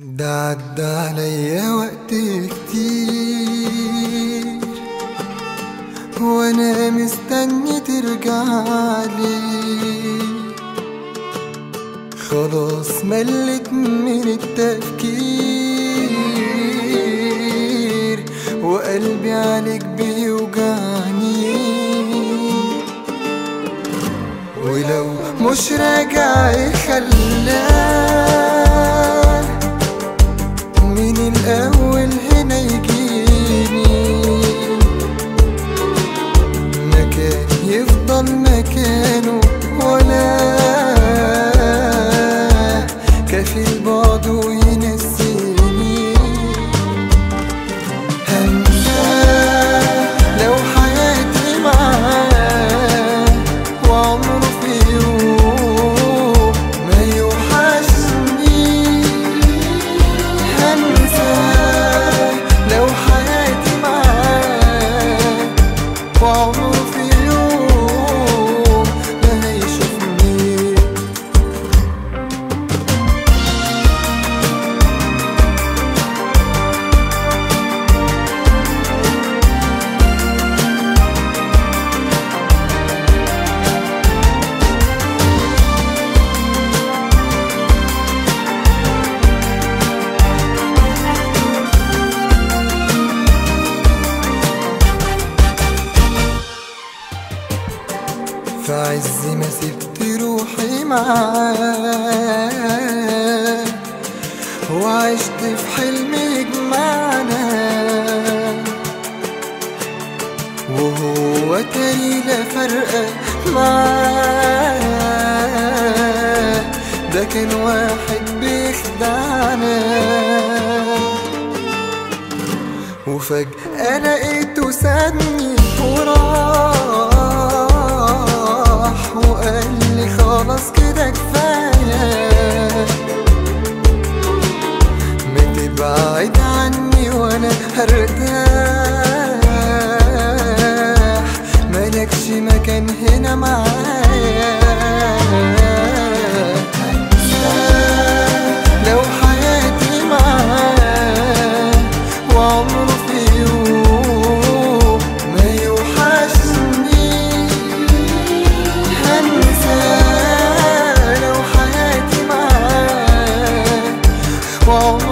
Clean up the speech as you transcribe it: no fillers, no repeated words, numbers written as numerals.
ده عدى عليا وقت كتير وانا مستني ترجعلي. خلاص ملت من التفكير وقلبي عليك بيوجعني. ولو مش راجع يخلاه من الأول هنا يجيني، مكان يفضل مكانه ولا كفيل بعده ينسيني. هنساه لو حياتي معاه وعمره في يوم ما يوحشني. هنساه لو حياتي معاه وعمره في يوم ما هيشوفني. في عز ما سبت روحي معاه وعشت في حلم يجمعنا، وهو تاني لا فرقة معاه. ده كان واحد بيخدعنا وفجأة لقيته سابني وراح وقال لي خلاص كده كفاية، ما تبعد عني وانا هرتاح، ملكش مكان هنا معايا. لو حياتي معاه وعمره في يوم ما يوحشني. هنساه لو حياتي معاه وعمره